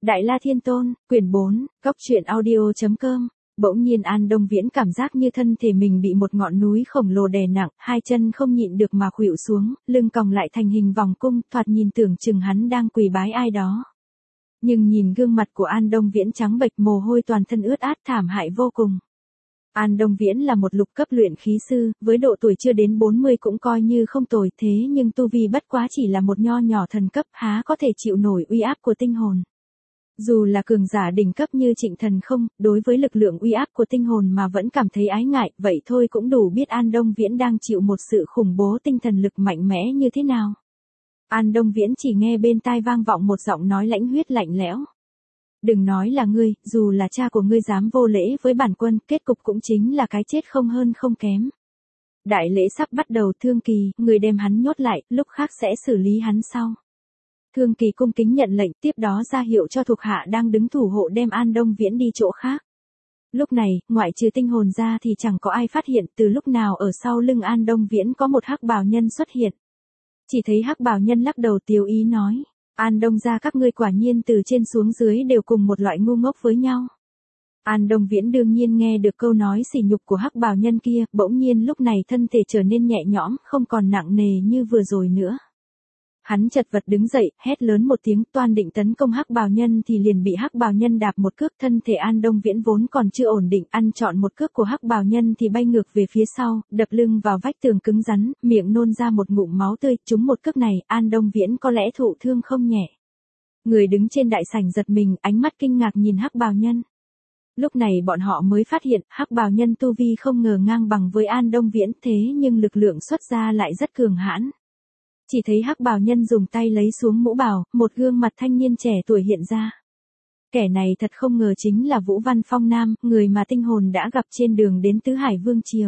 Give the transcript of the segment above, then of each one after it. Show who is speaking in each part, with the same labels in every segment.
Speaker 1: Đại La Thiên Tôn, quyển 4, góc truyện audio.com. Bỗng nhiên An Đông Viễn cảm giác như thân thể mình bị một ngọn núi khổng lồ đè nặng, hai chân không nhịn được mà khuỵu xuống, lưng còng lại thành hình vòng cung, thoạt nhìn tưởng chừng hắn đang quỳ bái ai đó. Nhưng nhìn gương mặt của An Đông Viễn trắng bệch, mồ hôi toàn thân ướt át, thảm hại vô cùng. An Đông Viễn là một lục cấp luyện khí sư, với độ tuổi chưa đến 40 cũng coi như không tồi, thế nhưng tu vi bất quá chỉ là một nho nhỏ thần cấp, há có thể chịu nổi uy áp của tinh hồn. Dù là cường giả đỉnh cấp như Trịnh Thần Không, đối với lực lượng uy áp của tinh hồn mà vẫn cảm thấy ái ngại, vậy thôi cũng đủ biết An Đông Viễn đang chịu một sự khủng bố tinh thần lực mạnh mẽ như thế nào. An Đông Viễn chỉ nghe bên tai vang vọng một giọng nói lãnh huyết lạnh lẽo. Đừng nói là ngươi, dù là cha của ngươi dám vô lễ với bản quân, kết cục cũng chính là cái chết không hơn không kém. Đại lễ sắp bắt đầu, Thương Kỳ, người đem hắn nhốt lại, lúc khác sẽ xử lý hắn sau. Thương Kỳ cung kính nhận lệnh, tiếp đó ra hiệu cho thuộc hạ đang đứng thủ hộ đem An Đông Viễn đi chỗ khác. Lúc này, ngoại trừ tinh hồn ra thì chẳng có ai phát hiện từ lúc nào ở sau lưng An Đông Viễn có một hắc bào nhân xuất hiện. Chỉ thấy hắc bào nhân lắc đầu tiếu ý nói, An Đông gia các ngươi quả nhiên từ trên xuống dưới đều cùng một loại ngu ngốc với nhau. An Đông Viễn đương nhiên nghe được câu nói sỉ nhục của hắc bào nhân kia, bỗng nhiên lúc này thân thể trở nên nhẹ nhõm, không còn nặng nề như vừa rồi nữa. Hắn chật vật đứng dậy, hét lớn một tiếng, toan định tấn công hắc bào nhân thì liền bị hắc bào nhân đạp một cước, thân thể An Đông Viễn vốn còn chưa ổn định, ăn trọn một cước của hắc bào nhân thì bay ngược về phía sau, đập lưng vào vách tường cứng rắn, miệng nôn ra một ngụm máu tươi, trúng một cước này, An Đông Viễn có lẽ thụ thương không nhẹ. Người đứng trên đại sảnh giật mình, ánh mắt kinh ngạc nhìn hắc bào nhân. Lúc này bọn họ mới phát hiện, hắc bào nhân tu vi không ngờ ngang bằng với An Đông Viễn, thế nhưng lực lượng xuất ra lại rất cường hãn. Chỉ thấy hắc bào nhân dùng tay lấy xuống mũ bào, một gương mặt thanh niên trẻ tuổi hiện ra. Kẻ này thật không ngờ chính là Vũ Văn Phong Nam, người mà tinh hồn đã gặp trên đường đến Tứ Hải Vương Triều.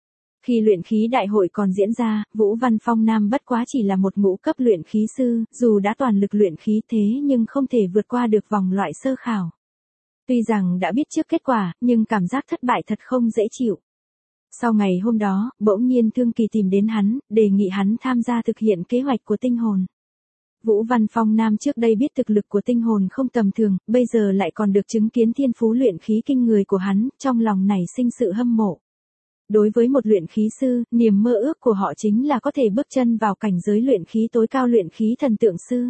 Speaker 1: Khi luyện khí đại hội còn diễn ra, Vũ Văn Phong Nam bất quá chỉ là một ngũ cấp luyện khí sư, dù đã toàn lực luyện khí thế nhưng không thể vượt qua được vòng loại sơ khảo. Tuy rằng đã biết trước kết quả, nhưng cảm giác thất bại thật không dễ chịu. Sau ngày hôm đó, bỗng nhiên Thương Kỳ tìm đến hắn, đề nghị hắn tham gia thực hiện kế hoạch của tinh hồn. Vũ Văn Phong Nam trước đây biết thực lực của tinh hồn không tầm thường, bây giờ lại còn được chứng kiến thiên phú luyện khí kinh người của hắn, trong lòng nảy sinh sự hâm mộ. Đối với một luyện khí sư, niềm mơ ước của họ chính là có thể bước chân vào cảnh giới luyện khí tối cao, luyện khí thần tượng sư.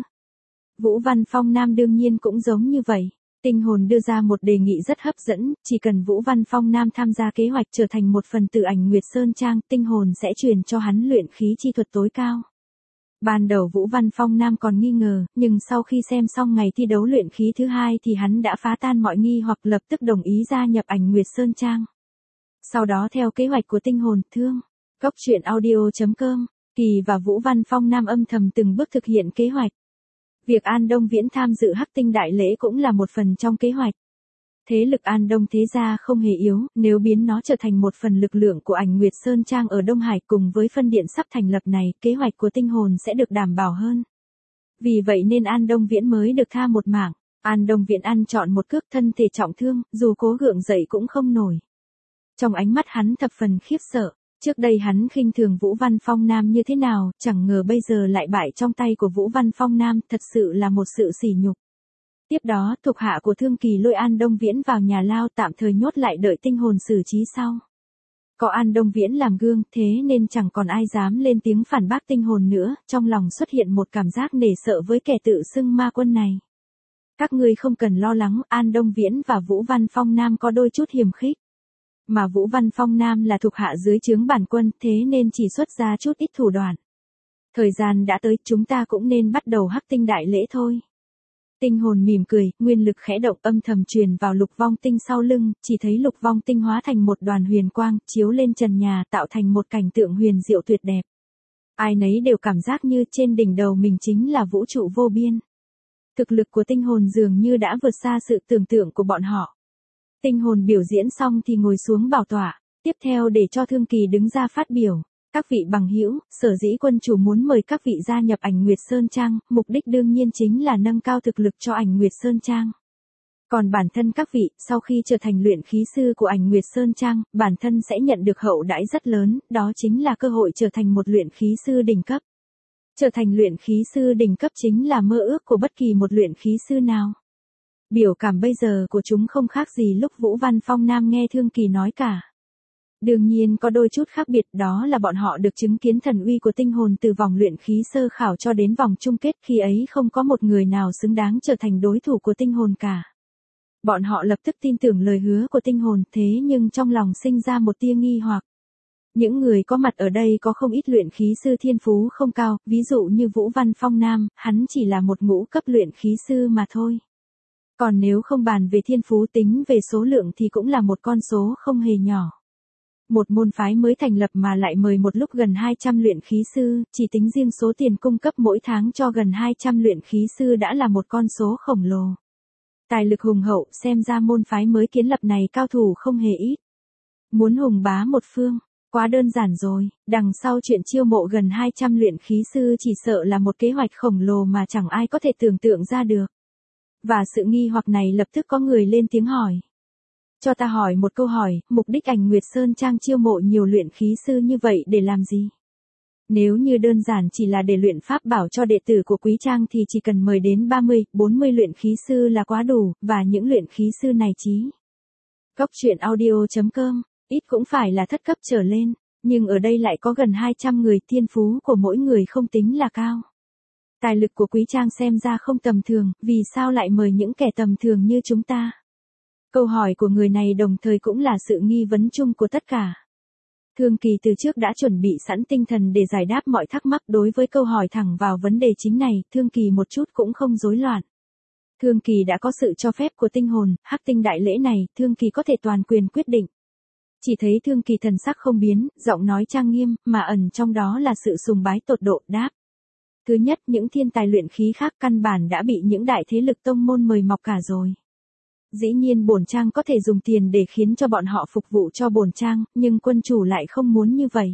Speaker 1: Vũ Văn Phong Nam đương nhiên cũng giống như vậy. Tinh hồn đưa ra một đề nghị rất hấp dẫn, chỉ cần Vũ Văn Phong Nam tham gia kế hoạch trở thành một phần tử Ảnh Nguyệt Sơn Trang, tinh hồn sẽ truyền cho hắn luyện khí chi thuật tối cao. Ban đầu Vũ Văn Phong Nam còn nghi ngờ, nhưng sau khi xem xong ngày thi đấu luyện khí thứ hai thì hắn đã phá tan mọi nghi hoặc, lập tức đồng ý gia nhập Ảnh Nguyệt Sơn Trang. Sau đó theo kế hoạch của tinh hồn, góc truyện audio.com, Kỳ và Vũ Văn Phong Nam âm thầm từng bước thực hiện kế hoạch. Việc An Đông Viễn tham dự Hắc Tinh Đại Lễ cũng là một phần trong kế hoạch. Thế lực An Đông thế gia không hề yếu, nếu biến nó trở thành một phần lực lượng của Ảnh Nguyệt Sơn Trang ở Đông Hải cùng với phân điện sắp thành lập này, kế hoạch của tinh hồn sẽ được đảm bảo hơn. Vì vậy nên An Đông Viễn mới được tha một mạng. An Đông Viễn ăn trọn một cước, thân thể trọng thương, dù cố gượng dậy cũng không nổi. Trong ánh mắt hắn thập phần khiếp sợ. Trước đây hắn khinh thường Vũ Văn Phong Nam như thế nào, chẳng ngờ bây giờ lại bại trong tay của Vũ Văn Phong Nam, thật sự là một sự sỉ nhục. Tiếp đó, thuộc hạ của Thương Kỳ lôi An Đông Viễn vào nhà lao, tạm thời nhốt lại đợi tinh hồn xử trí sau. Có An Đông Viễn làm gương, thế nên chẳng còn ai dám lên tiếng phản bác tinh hồn nữa, trong lòng xuất hiện một cảm giác nể sợ với kẻ tự xưng ma quân này. Các ngươi không cần lo lắng, An Đông Viễn và Vũ Văn Phong Nam có đôi chút hiềm khích. Mà Vũ Văn Phong Nam là thuộc hạ dưới trướng bản quân, thế nên chỉ xuất ra chút ít thủ đoạn. Thời gian đã tới, chúng ta cũng nên bắt đầu Hắc Tinh Đại Lễ thôi. Tinh hồn mỉm cười, nguyên lực khẽ động, âm thầm truyền vào Lục Vong Tinh sau lưng, chỉ thấy Lục Vong Tinh hóa thành một đoàn huyền quang, chiếu lên trần nhà, tạo thành một cảnh tượng huyền diệu tuyệt đẹp. Ai nấy đều cảm giác như trên đỉnh đầu mình chính là vũ trụ vô biên. Thực lực của tinh hồn dường như đã vượt xa sự tưởng tượng của bọn họ. Tinh hồn biểu diễn xong thì ngồi xuống bảo tọa, tiếp theo để cho Thương Kỳ đứng ra phát biểu. Các vị bằng hữu, sở dĩ quân chủ muốn mời các vị gia nhập Ảnh Nguyệt Sơn Trang, mục đích đương nhiên chính là nâng cao thực lực cho Ảnh Nguyệt Sơn Trang. Còn bản thân các vị, sau khi trở thành luyện khí sư của Ảnh Nguyệt Sơn Trang, bản thân sẽ nhận được hậu đãi rất lớn, đó chính là cơ hội trở thành một luyện khí sư đỉnh cấp. Trở thành luyện khí sư đỉnh cấp chính là mơ ước của bất kỳ một luyện khí sư nào. Biểu cảm bây giờ của chúng không khác gì lúc Vũ Văn Phong Nam nghe Thương Kỳ nói cả. Đương nhiên có đôi chút khác biệt, đó là bọn họ được chứng kiến thần uy của tinh hồn từ vòng luyện khí sơ khảo cho đến vòng chung kết, khi ấy không có một người nào xứng đáng trở thành đối thủ của tinh hồn cả. Bọn họ lập tức tin tưởng lời hứa của tinh hồn, thế nhưng trong lòng sinh ra một tia nghi hoặc. Những người có mặt ở đây có không ít luyện khí sư thiên phú không cao, ví dụ như Vũ Văn Phong Nam, hắn chỉ là một ngũ cấp luyện khí sư mà thôi. Còn nếu không bàn về thiên phú, tính về số lượng thì cũng là một con số không hề nhỏ. Một môn phái mới thành lập mà lại mời một lúc gần 200 luyện khí sư, chỉ tính riêng số tiền cung cấp mỗi tháng cho gần 200 luyện khí sư đã là một con số khổng lồ. Tài lực hùng hậu, xem ra môn phái mới kiến lập này cao thủ không hề ít. Muốn hùng bá một phương, quá đơn giản rồi, đằng sau chuyện chiêu mộ gần 200 luyện khí sư chỉ sợ là một kế hoạch khổng lồ mà chẳng ai có thể tưởng tượng ra được. Và sự nghi hoặc này lập tức có người lên tiếng hỏi. Cho ta hỏi một câu hỏi, mục đích Ảnh Nguyệt Sơn Trang chiêu mộ nhiều luyện khí sư như vậy để làm gì? Nếu như đơn giản chỉ là để luyện pháp bảo cho đệ tử của Quý Trang thì chỉ cần mời đến 30, 40 luyện khí sư là quá đủ, và những luyện khí sư này chí. Cốc truyện audio.com, ít cũng phải là thất cấp trở lên, nhưng ở đây lại có gần 200 người, thiên phú của mỗi người không tính là cao. Tài lực của Quý Trang xem ra không tầm thường, vì sao lại mời những kẻ tầm thường như chúng ta? Câu hỏi của người này đồng thời cũng là sự nghi vấn chung của tất cả. Thương Kỳ từ trước đã chuẩn bị sẵn tinh thần để giải đáp mọi thắc mắc. Đối với câu hỏi thẳng vào vấn đề chính này, Thương Kỳ một chút cũng không rối loạn. Thương Kỳ đã có sự cho phép của tinh hồn, Hắc Tinh đại lễ này, Thương Kỳ có thể toàn quyền quyết định. Chỉ thấy Thương Kỳ thần sắc không biến, giọng nói trang nghiêm, mà ẩn trong đó là sự sùng bái tột độ, đáp. Thứ nhất, những thiên tài luyện khí khác căn bản đã bị những đại thế lực tông môn mời mọc cả rồi. Dĩ nhiên bổn trang có thể dùng tiền để khiến cho bọn họ phục vụ cho bổn trang, nhưng quân chủ lại không muốn như vậy.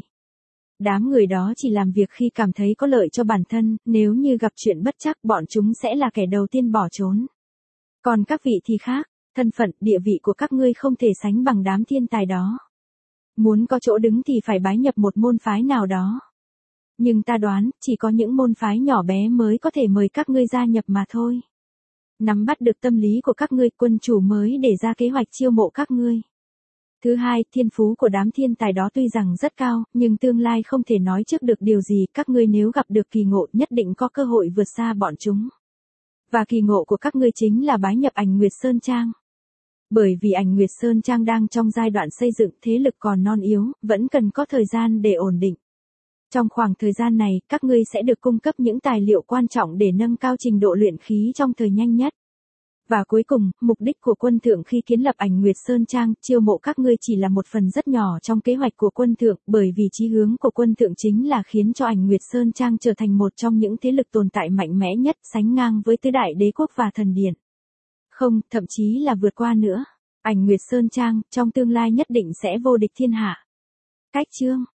Speaker 1: Đám người đó chỉ làm việc khi cảm thấy có lợi cho bản thân, nếu như gặp chuyện bất trắc bọn chúng sẽ là kẻ đầu tiên bỏ trốn. Còn các vị thì khác, thân phận, địa vị của các ngươi không thể sánh bằng đám thiên tài đó. Muốn có chỗ đứng thì phải bái nhập một môn phái nào đó. Nhưng ta đoán, chỉ có những môn phái nhỏ bé mới có thể mời các ngươi gia nhập mà thôi. Nắm bắt được tâm lý của các ngươi, quân chủ mới để ra kế hoạch chiêu mộ các ngươi. Thứ hai, thiên phú của đám thiên tài đó tuy rằng rất cao, nhưng tương lai không thể nói trước được điều gì, các ngươi nếu gặp được kỳ ngộ nhất định có cơ hội vượt xa bọn chúng. Và kỳ ngộ của các ngươi chính là bái nhập Ảnh Nguyệt Sơn Trang. Bởi vì Ảnh Nguyệt Sơn Trang đang trong giai đoạn xây dựng, thế lực còn non yếu, vẫn cần có thời gian để ổn định. Trong khoảng thời gian này, các ngươi sẽ được cung cấp những tài liệu quan trọng để nâng cao trình độ luyện khí trong thời nhanh nhất. Và cuối cùng, mục đích của quân thượng khi kiến lập Ảnh Nguyệt Sơn Trang, chiêu mộ các ngươi chỉ là một phần rất nhỏ trong kế hoạch của quân thượng, bởi vì chí hướng của quân thượng chính là khiến cho Ảnh Nguyệt Sơn Trang trở thành một trong những thế lực tồn tại mạnh mẽ nhất, sánh ngang với tứ đại đế quốc và thần điện. Không, thậm chí là vượt qua nữa. Ảnh Nguyệt Sơn Trang, trong tương lai nhất định sẽ vô địch thiên hạ. Cách chương